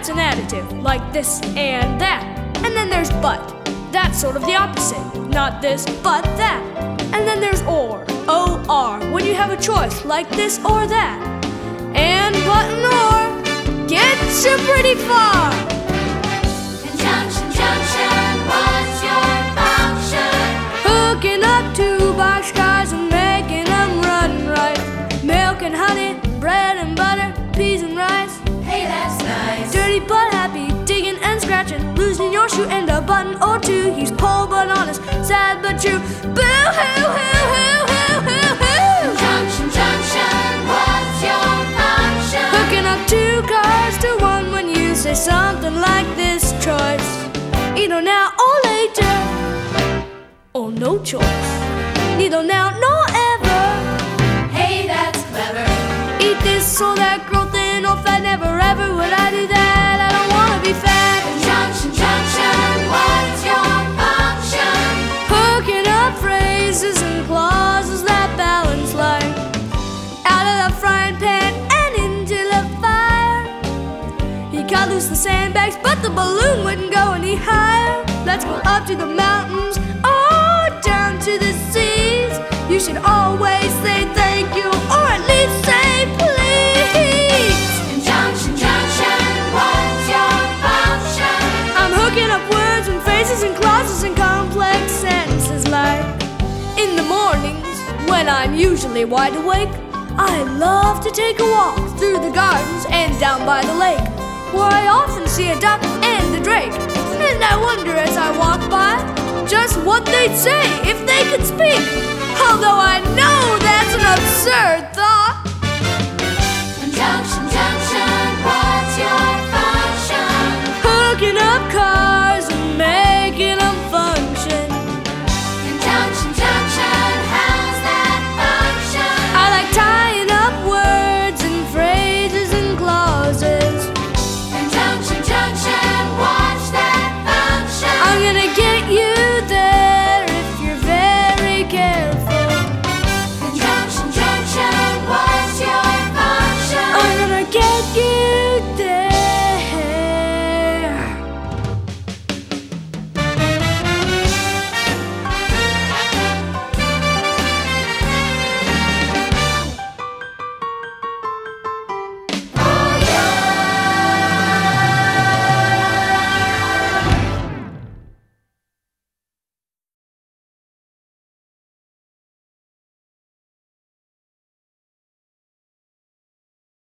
that's an adjective, like this and that. And then there's but, that's sort of the opposite, not this but that. And then there's or, O-R, when you have a choice, like this or that. And but and or gets you pretty far. Conjunction, junction, what's your function? Hooking up two boxcars and making them run right. Milk and honey, bread and butter, peas and rice. Hey, that's nice. Dirty but happy, digging and scratching, losing your shoe and a button or two. He's poor but honest, sad but true. Boo-hoo-hoo-hoo-hoo-hoo-hoo. Junction, junction, what's your function? Hooking up two cars to one when you say something like this choice. Either now or later, or no choice. Neither now nor ever. Hey, that's clever. Eat this or that, grow thin or fat, never ever would I do that. I don't wanna be fat. Junction, junction, what's your function? Hooking up phrases and clauses that balance life. Out of the frying pan and into the fire. He cut loose the sandbags, but the balloon wouldn't go any higher. Let's go up to the mountains or down to the seas. You should always say thank you, or at least say please. Junction, junction, what's your function? I'm hooking up words and phrases and clauses and complex sentences like, in the mornings, when I'm usually wide awake, I love to take a walk through the gardens and down by the lake, where I often see a duck and a drake. And I wonder as I walk by just what they'd say if they could speak.